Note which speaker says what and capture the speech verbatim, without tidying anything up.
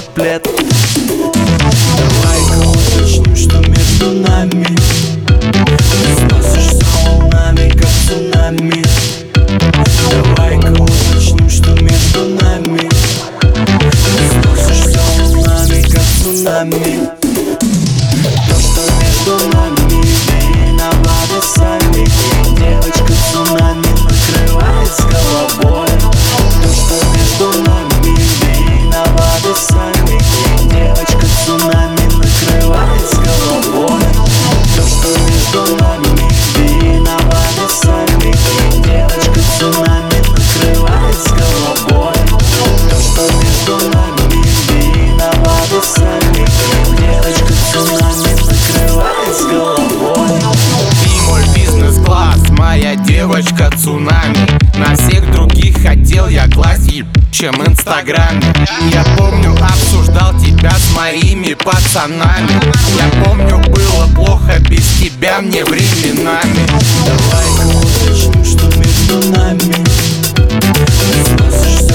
Speaker 1: под плед. Давай-ка уточним, что между нами. Ты сносишься волнами, как цунами. Давай-ка уточним, что между нами. Ты сносишься волнами, как цунами. То, что между нами, виноваты сами. Девочка цунами накрывает с головой. То, что между нами, виноваты сами. Девочка цунами накрывает с головой. То, что между нами, виноваты сами. Девочка цунами накрывает с головой. То, что между нами, виноваты сами. Девочка цунами накрывает с головой.
Speaker 2: Ты мой бизнес-класс, моя девочка цунами. На всех других хотел я класть, чем инстаграме. Я помню, обсуждал тебя с моими пацанами. Я помню, было плохо без тебя мне временами.
Speaker 1: Давай-ка уточним, что между нами. Ты сносишься